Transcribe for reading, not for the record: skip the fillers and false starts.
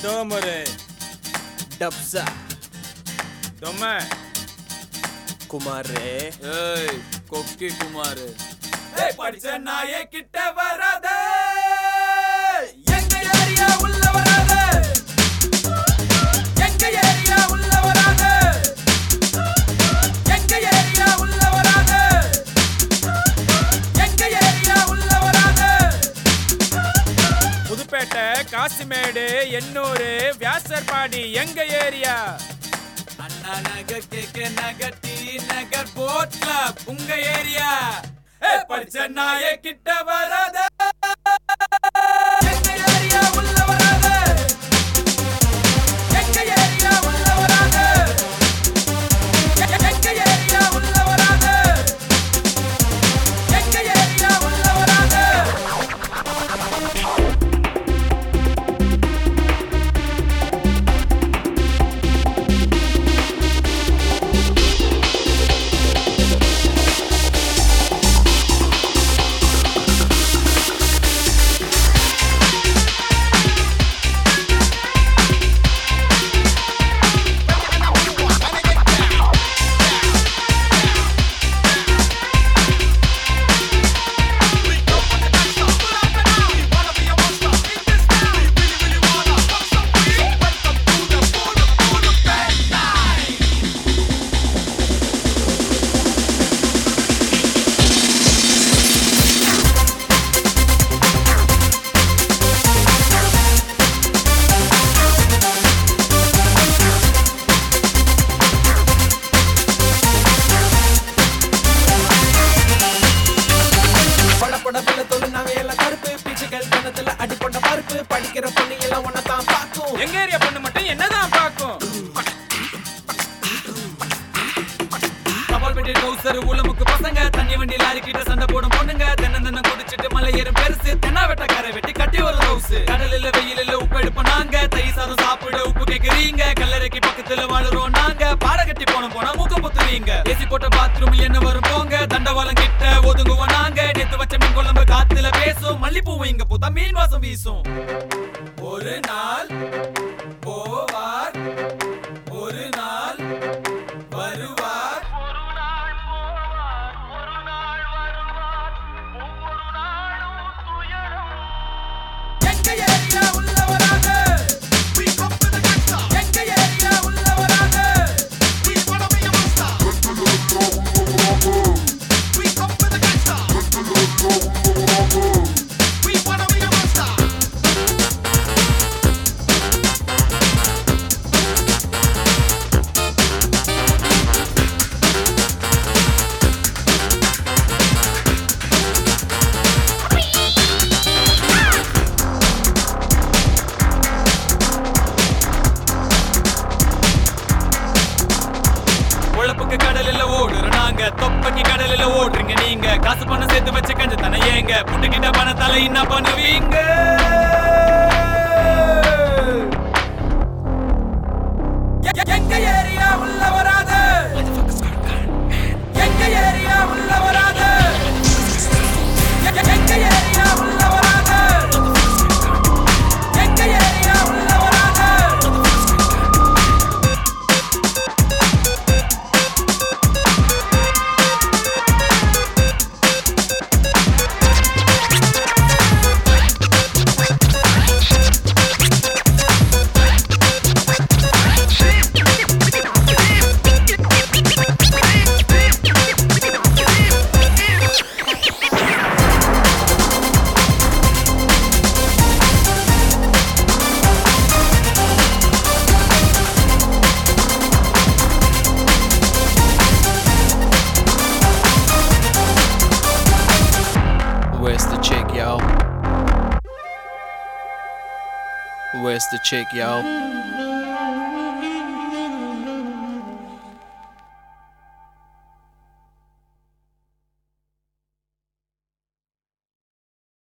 டோமரு டப்ஸா தொம்ம குமாரே ஏய் கொக்கி குமார் படிச்ச நாயே கிட்ட வராத எங்க ஏரியா உள்ள வராத எங்க ஏரியா உள்ள வராத எங்க ஏரியா உள்ள வராத எங்க ஏரியா உள்ள வராத புதுப்பேட்டை காசிமேடு எண்ணூர் வியாசர்பாடி எங்க area Anna Nagar KK Nagar T Nagar boat club உங்க ஏரியா படிச்ச நாயே கிட்ட வராத எங்க ஏரியா உள்ள வராத எங்க ஏரியா உள்ள வராத எங்க ஏரியா உள்ள வராத எங்க ஏரியா உள்ள வராத படிக்கிற பொண்ணு எல்லாம் ஒன்னதான் பாக்கும் எங்க ஏரியா பொண்ணு மட்டும் என்னதான் பாக்கும் கபால் பெட்டி டவுசர் ஊலமுக்கு பசங்க தண்ணி வண்டி லாரி கிட்ட சண்டை போடும் பொண்ணுங்க தென்ன குடிச்சிட்டு மலை ஏறும் பெருசு தென்னா வெட்ட கரை வெட்டி கட்டி ஒரு ஹவுஸ் கடல் இல்ல வெயில் இல்ல உப்பு எடுப்போம் நாங்க தை சாதம் சாப்பிட உப்பு கேக்குறீங்க கல்லறைக்கு பக்கத்துல வாழுறோம் நாங்க பாட கட்டி போனா மூக்க புத்துவீங்க ஏசி போட்ட பாத்ரூம் என்ன வரும் போங்க தண்டவாளம் கிட்ட ஒதுங்குவோம் நாங்க நேத்து வச்ச மீன் குழம்பு காத்துல பேசும் மல்லிப்பூவும் இங்க பூத்தா மீன் வாசம் வீசும் ஒரு நாள் போவார் ஒரு நாள் வருவார் ஒரு நாள் போவார் ஒரு நாள் வருவார் ஒவ்வொரு நாளும் துயரம் எங்க ஏரியா உள்ள வராத எங்க ஏரியா உள்ள வராத கடலில் ஓடுற நாங்க தொப்பக்கி கடலில் ஓடுறீங்க நீங்க காசு பணம் சேர்த்து வச்சு கஞ்ச தானே ஏங்க புட்டுக்கிட்ட பணத்தால என்ன பண்ணுவீங்க எங்க ஏரியா உள்ள வராத எங்க ஏரியா உள்ள வராத எங்க ஏரியா உள்ள வராத எங்க ஏரியா உள்ள வராத Where's the chick, yo? Where's the chick, yo?